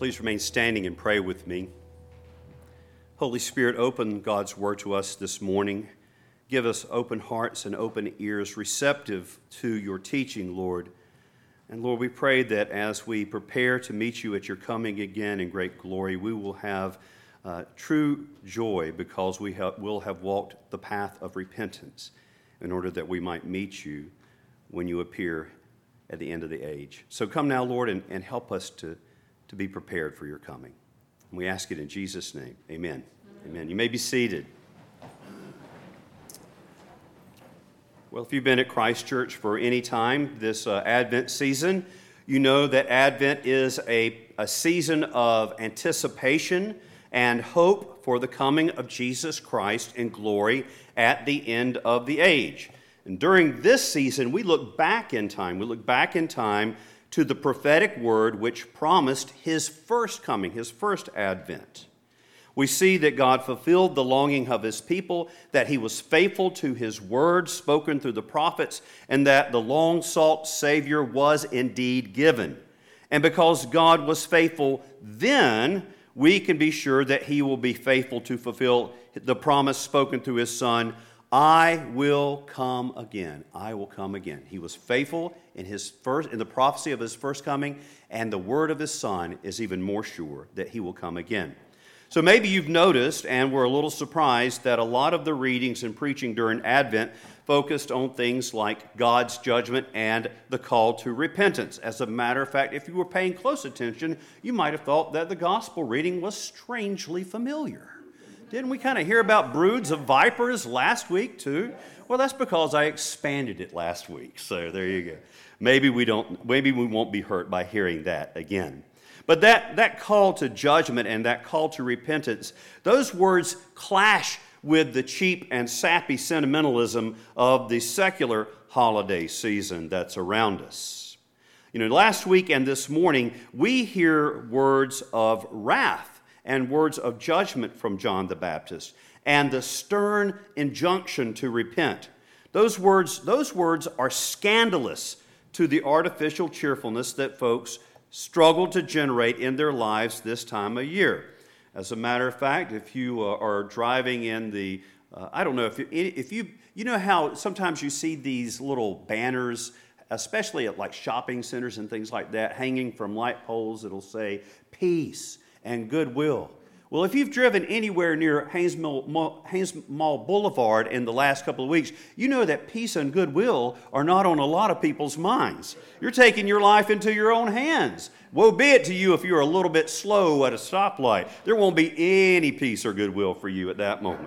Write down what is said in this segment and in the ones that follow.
Please remain standing and pray with me. Holy Spirit, open God's word to us this morning. Give us open hearts and open ears, receptive to your teaching, Lord. And Lord, we pray that as we prepare to meet you at your coming again in great glory, we will have true joy because we will have walked the path of repentance in order that we might meet you when you appear at the end of the age. So come now, Lord, and help us to be prepared for your coming. And we ask it in Jesus' name. Amen. Amen. You may be seated. Well, if you've been at Christ Church for any time this Advent season, you know that Advent is a season of anticipation and hope for the coming of Jesus Christ in glory at the end of the age. And during this season, we look back in time. We look back in time to the prophetic word which promised his first coming, his first advent. We see that God fulfilled the longing of his people, that he was faithful to his word spoken through the prophets, and that the long-sought Savior was indeed given. And because God was faithful then, we can be sure that he will be faithful to fulfill the promise spoken through his Son, I will come again. I will come again. He was faithful in the prophecy of his first coming, and the word of his Son is even more sure that he will come again. So maybe you've noticed, and were a little surprised, that a lot of the readings and preaching during Advent focused on things like God's judgment and the call to repentance. As a matter of fact, if you were paying close attention, you might have thought that the gospel reading was strangely familiar. Didn't we kind of hear about broods of vipers last week too? Well, that's because I expanded it last week. So there you go. Maybe we won't be hurt by hearing that again. But that call to judgment and that call to repentance, those words clash with the cheap and sappy sentimentalism of the secular holiday season that's around us. You know, last week and this morning, we hear words of wrath and words of judgment from John the Baptist and the stern injunction to repent. Those words are scandalous to the artificial cheerfulness that folks struggle to generate in their lives this time of year. As a matter of fact, if you are driving in the, I don't know, if you know how sometimes you see these little banners, especially at like shopping centers and things like that, hanging from light poles, it'll say peace and goodwill. Well, if you've driven anywhere near Haynes Mall Boulevard in the last couple of weeks, you know that peace and goodwill are not on a lot of people's minds. You're taking your life into your own hands. Woe be it to you if you're a little bit slow at a stoplight. There won't be any peace or goodwill for you at that moment.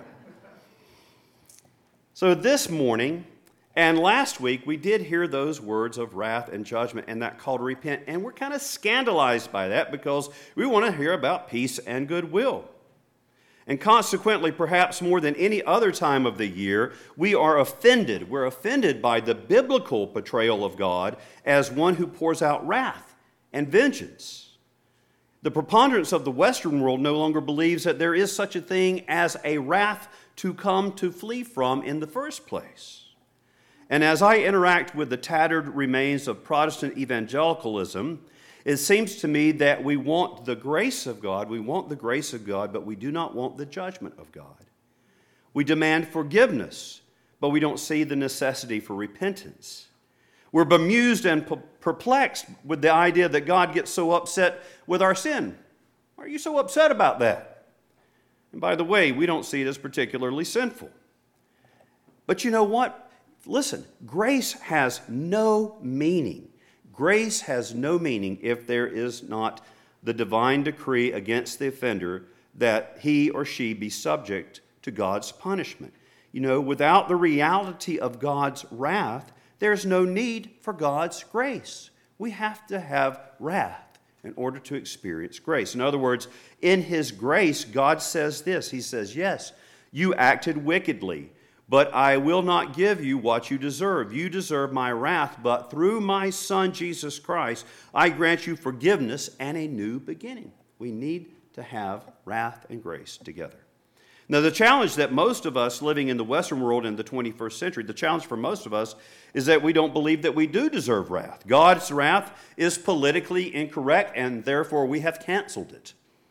So this morning and last week, we did hear those words of wrath and judgment and that call to repent, and we're kind of scandalized by that because we want to hear about peace and goodwill. And consequently, perhaps more than any other time of the year, we are offended. We're offended by the biblical portrayal of God as one who pours out wrath and vengeance. The preponderance of the Western world no longer believes that there is such a thing as a wrath to come to flee from in the first place. And as I interact with the tattered remains of Protestant evangelicalism, it seems to me that we want the grace of God, but we do not want the judgment of God. We demand forgiveness, but we don't see the necessity for repentance. We're bemused and perplexed with the idea that God gets so upset with our sin. Why are you so upset about that? And by the way, we don't see it as particularly sinful. But you know what? Listen, grace has no meaning. Grace has no meaning if there is not the divine decree against the offender that he or she be subject to God's punishment. You know, without the reality of God's wrath, there's no need for God's grace. We have to have wrath in order to experience grace. In other words, in his grace, God says this. He says, yes, you acted wickedly, but I will not give you what you deserve. You deserve my wrath, but through my Son, Jesus Christ, I grant you forgiveness and a new beginning. We need to have wrath and grace together. Now, the challenge that most of us living in the Western world in the 21st century, the challenge for most of us is that we don't believe that we do deserve wrath. God's wrath is politically incorrect, and therefore we have canceled it.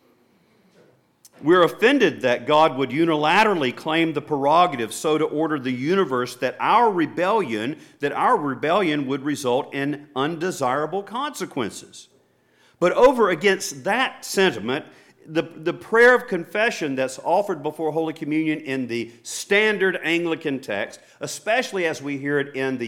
We're offended that God would unilaterally claim the prerogative so to order the universe that our rebellion would result in undesirable consequences. But over against that sentiment, the prayer of confession that's offered before Holy Communion in the standard Anglican text, especially as we hear it in the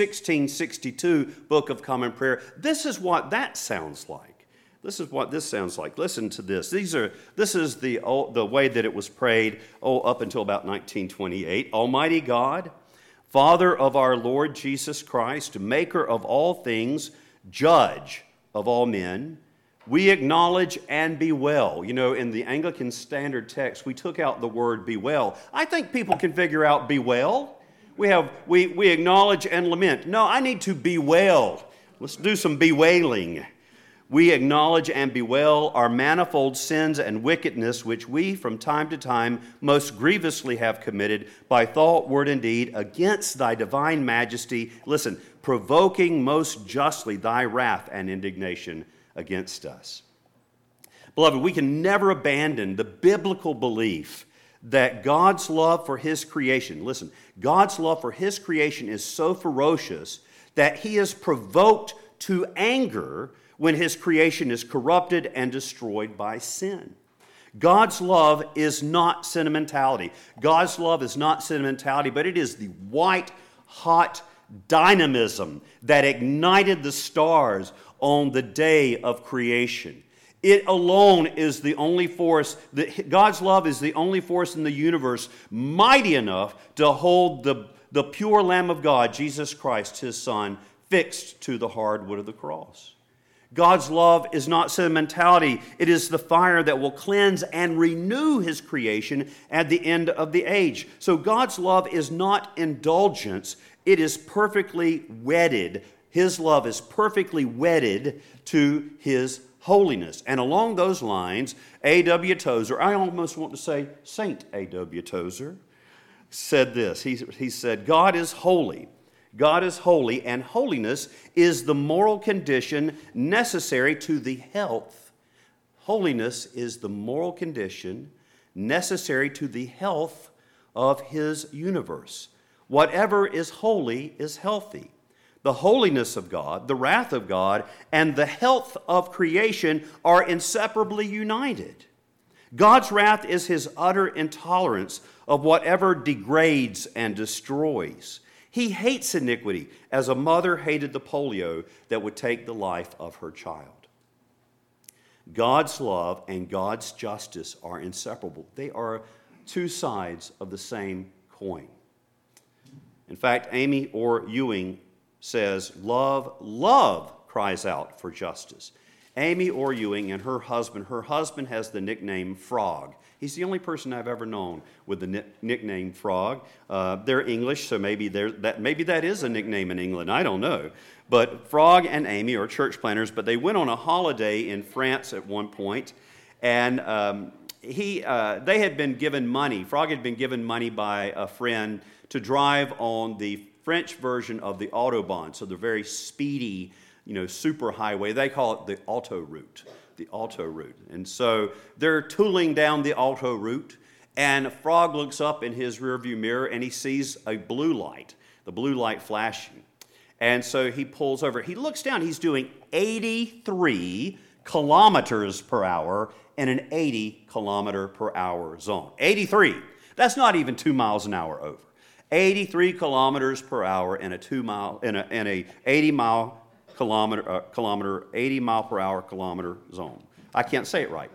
1662 Book of Common Prayer, this is what that sounds like. This is what this sounds like. Listen to this. This is the way that it was prayed up until about 1928. Almighty God, Father of our Lord Jesus Christ, maker of all things, judge of all men, we acknowledge and be well. You know, in the Anglican Standard Text, we took out the word be well. I think people can figure out be well. We acknowledge and lament. No, I need to be well. Let's do some bewailing. We acknowledge and bewail our manifold sins and wickedness, which we from time to time most grievously have committed by thought, word, and deed against thy divine majesty. Listen, provoking most justly thy wrath and indignation against us. Beloved, we can never abandon the biblical belief that God's love for his creation, listen, God's love for his creation is so ferocious that he is provoked to anger when his creation is corrupted and destroyed by sin. God's love is not sentimentality. God's love is not sentimentality, but it is the white, hot dynamism that ignited the stars on the day of creation. It alone is the only force, God's love is the only force in the universe mighty enough to hold the pure Lamb of God, Jesus Christ, his Son, fixed to the hard wood of the cross. God's love is not sentimentality. It is the fire that will cleanse and renew his creation at the end of the age. So God's love is not indulgence. It is perfectly wedded. His love is perfectly wedded to his holiness. And along those lines, A.W. Tozer, I almost want to say Saint A.W. Tozer, said this. He said, God is holy. God is holy, and holiness is the moral condition necessary to the health. Holiness is the moral condition necessary to the health of his universe. Whatever is holy is healthy. The holiness of God, the wrath of God, and the health of creation are inseparably united. God's wrath is his utter intolerance of whatever degrades and destroys. He hates iniquity as a mother hated the polio that would take the life of her child. God's love and God's justice are inseparable. They are two sides of the same coin. In fact, Amy Orr Ewing says, love cries out for justice. Amy Orr Ewing and her husband has the nickname Frog. He's the only person I've ever known with the nickname Frog. They're English, so maybe that is a nickname in England. I don't know. But Frog and Amy are church planners, but they went on a holiday in France at one point, and they had been given money. Frog had been given money by a friend to drive on the French version of the Autobahn, so the very speedy, super highway. They call it the autoroute. The autoroute. And so they're tooling down the autoroute, and Frog looks up in his rearview mirror and he sees a blue light, the blue light flashing. And so he pulls over. He looks down. He's doing 83 kilometers per hour in an 80 kilometer per hour zone. 83. That's not even 2 miles an hour over. 83 kilometers per hour in a 80 mile per hour kilometer zone. I can't say it right.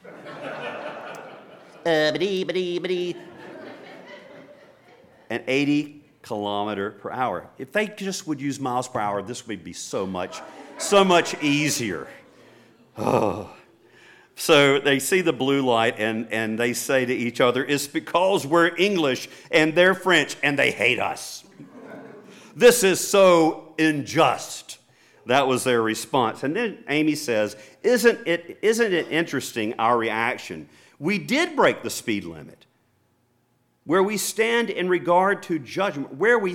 An 80 kilometer per hour. If they just would use miles per hour, this would be so much easier. Oh. So they see the blue light and they say to each other, it's because we're English and they're French and they hate us. This is so unjust. That was their response. And then Amy says, isn't it interesting, our reaction? We did break the speed limit, Where we stand in regard to judgment,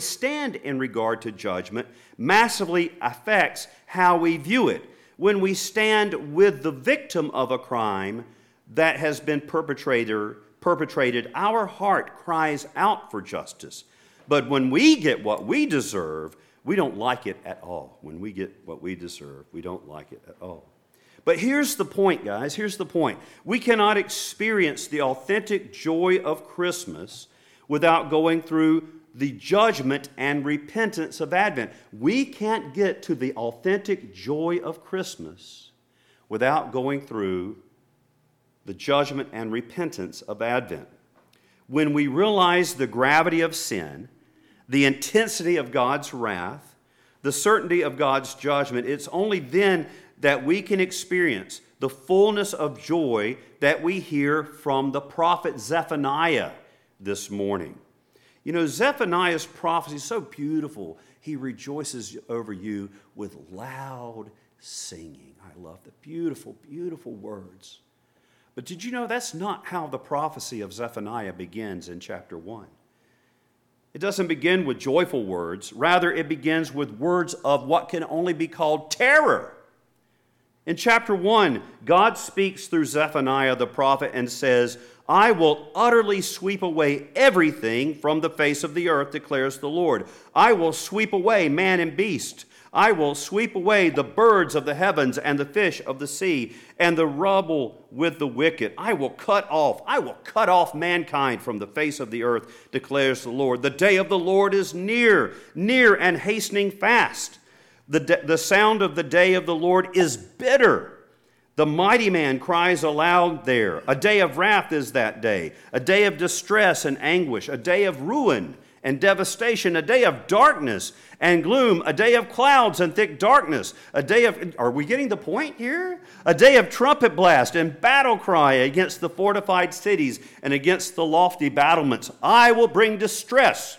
massively affects how we view it. When we stand with the victim of a crime that has been perpetrated, our heart cries out for justice. But when we get what we deserve, we don't like it at all. When we get what we deserve, we don't like it at all. But here's the point, guys. Here's the point. We cannot experience the authentic joy of Christmas without going through the judgment and repentance of Advent. We can't get to the authentic joy of Christmas without going through the judgment and repentance of Advent. When we realize the gravity of sin, the intensity of God's wrath, the certainty of God's judgment, it's only then that we can experience the fullness of joy that we hear from the prophet Zephaniah this morning. You know, Zephaniah's prophecy is so beautiful. He rejoices over you with loud singing. I love the beautiful, beautiful words. But did you know that's not how the prophecy of Zephaniah begins in chapter 1? It doesn't begin with joyful words. Rather, it begins with words of what can only be called terror. In chapter 1, God speaks through Zephaniah the prophet and says, I will utterly sweep away everything from the face of the earth, declares the Lord. I will sweep away man and beast. I will sweep away the birds of the heavens and the fish of the sea and the rubble with the wicked. I will cut off mankind from the face of the earth, declares the Lord. The day of the Lord is near and hastening fast. The sound of the day of the Lord is bitter. The mighty man cries aloud there. A day of wrath is that day, a day of distress and anguish, a day of ruin and devastation, a day of darkness and gloom, a day of clouds and thick darkness, a day of, are we getting the point here? A day of trumpet blast and battle cry against the fortified cities and against the lofty battlements. I will bring distress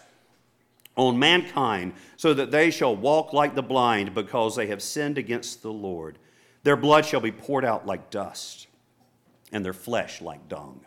on mankind so that they shall walk like the blind because they have sinned against the Lord. Their blood shall be poured out like dust and their flesh like dung.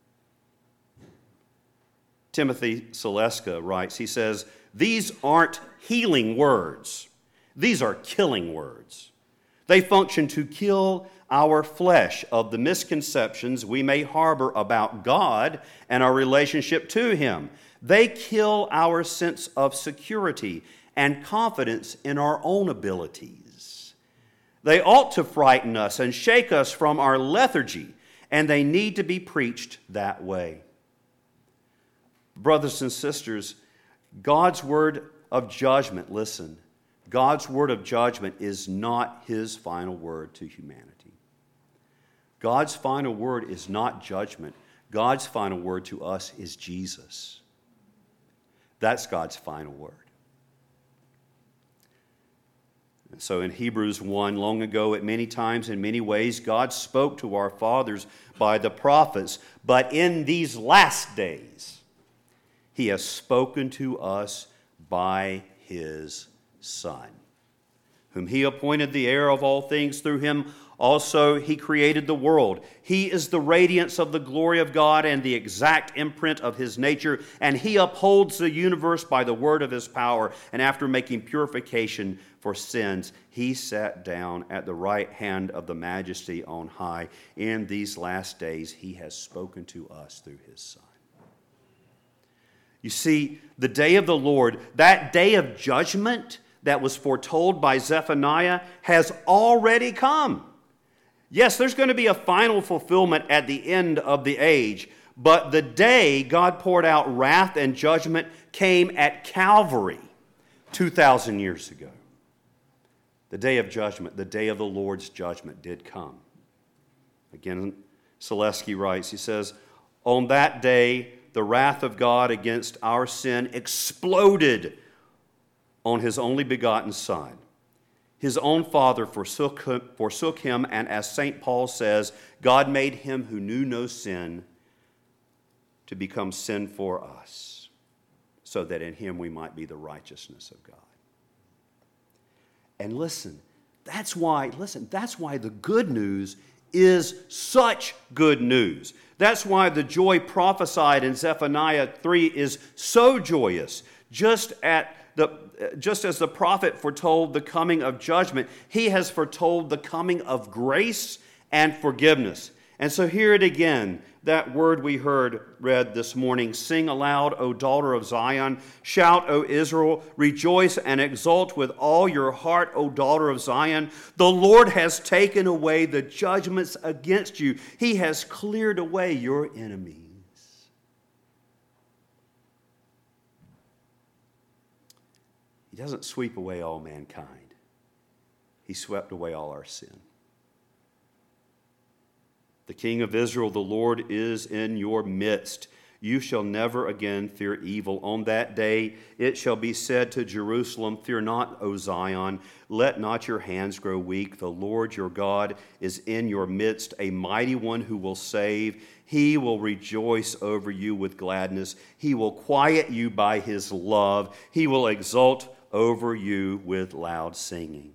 Timothy Seleska writes, he says, these aren't healing words. These are killing words. They function to kill our flesh of the misconceptions we may harbor about God and our relationship to Him. They kill our sense of security and confidence in our own abilities. They ought to frighten us and shake us from our lethargy, and they need to be preached that way. Brothers and sisters, God's word of judgment, listen, God's word of judgment is not His final word to humanity. God's final word is not judgment. God's final word to us is Jesus. That's God's final word. And so in Hebrews 1, long ago, at many times, in many ways, God spoke to our fathers by the prophets. But in these last days, He has spoken to us by His Son, whom He appointed the heir of all things. Through Him also He created the world. He is the radiance of the glory of God and the exact imprint of His nature, and He upholds the universe by the word of His power. And after making purification for sins, He sat down at the right hand of the Majesty on high. In these last days, He has spoken to us through His Son. You see, the day of the Lord, that day of judgment that was foretold by Zephaniah, has already come. Yes, there's going to be a final fulfillment at the end of the age, but the day God poured out wrath and judgment came at Calvary 2,000 years ago. The day of judgment, the day of the Lord's judgment did come. Again, Selesky writes, he says, on that day, the wrath of God against our sin exploded on His only begotten Son. His own Father forsook Him, and as St. Paul says, God made Him who knew no sin to become sin for us, so that in Him we might be the righteousness of God. And listen, that's why the good news is such good news. That's why the joy prophesied in Zephaniah 3 is so joyous. Just as the prophet foretold the coming of judgment, he has foretold the coming of grace and forgiveness. And so hear it again, that word we read this morning. Sing aloud, O daughter of Zion. Shout, O Israel. Rejoice and exult with all your heart, O daughter of Zion. The Lord has taken away the judgments against you. He has cleared away your enemies. He doesn't sweep away all mankind. He swept away all our sin. The King of Israel, the Lord, is in your midst. You shall never again fear evil. On that day it shall be said to Jerusalem, fear not, O Zion. Let not your hands grow weak. The Lord your God is in your midst, a mighty one who will save. He will rejoice over you with gladness. He will quiet you by his love. He will exult over you with loud singing.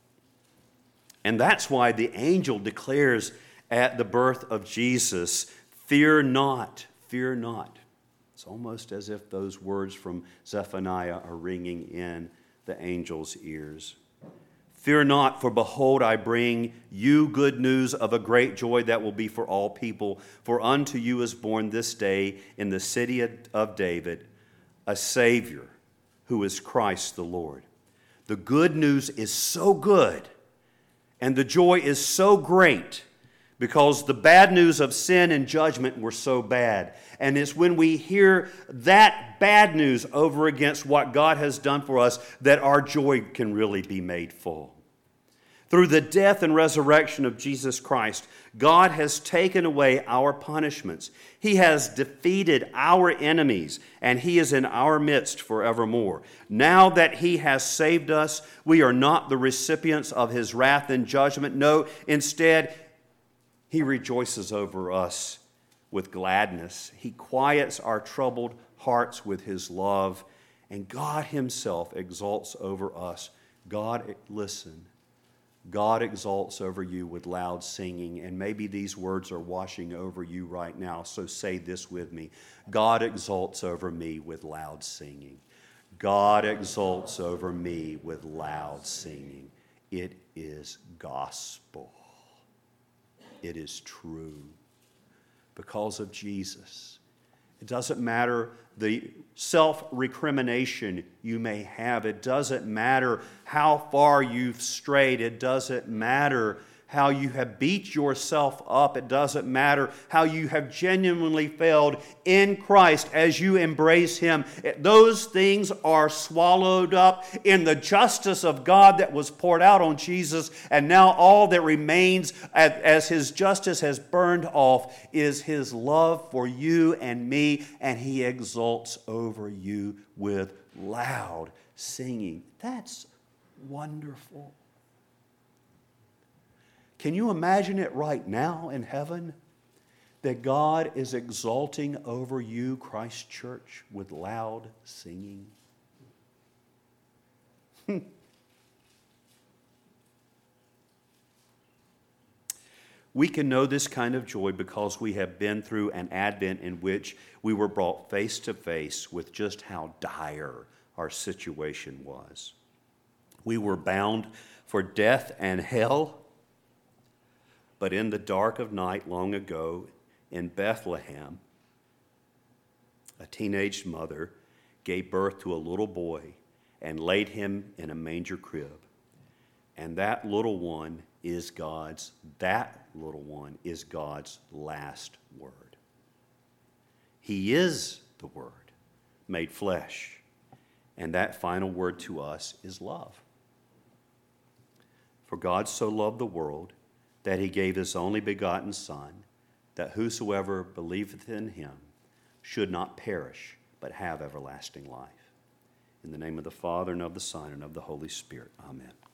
And that's why the angel declares at the birth of Jesus, fear not, fear not. It's almost as if those words from Zephaniah are ringing in the angel's ears. Fear not, for behold, I bring you good news of a great joy that will be for all people. For unto you is born this day in the city of David a Savior, who is Christ the Lord. The good news is so good, and the joy is so great, because the bad news of sin and judgment were so bad. And it's when we hear that bad news over against what God has done for us that our joy can really be made full. Through the death and resurrection of Jesus Christ, God has taken away our punishments. He has defeated our enemies, and He is in our midst forevermore. Now that He has saved us, we are not the recipients of His wrath and judgment. No, instead, He rejoices over us with gladness. He quiets our troubled hearts with His love. And God Himself exalts over us. God, listen, God exalts over you with loud singing. And maybe these words are washing over you right now, so say this with me. God exalts over me with loud singing. God exalts over me with loud singing. It is gospel. It is true because of Jesus. It doesn't matter the self-recrimination you may have. It doesn't matter how far you've strayed. It doesn't matter how you have beat yourself up. It doesn't matter how you have genuinely failed in Christ as you embrace Him. Those things are swallowed up in the justice of God that was poured out on Jesus, and now all that remains as His justice has burned off is His love for you and me, and He exalts over you with loud singing. That's wonderful. Can you imagine it right now in heaven? That God is exalting over you, Christ Church, with loud singing? We can know this kind of joy because we have been through an Advent in which we were brought face to face with just how dire our situation was. We were bound for death and hell. But in the dark of night long ago in Bethlehem, a teenage mother gave birth to a little boy and laid him in a manger crib. And that little one is God's last word. He is the Word made flesh. And that final word to us is love. For God so loved the world that He gave His only begotten Son, that whosoever believeth in Him should not perish, but have everlasting life. In the name of the Father, and of the Son, and of the Holy Spirit. Amen.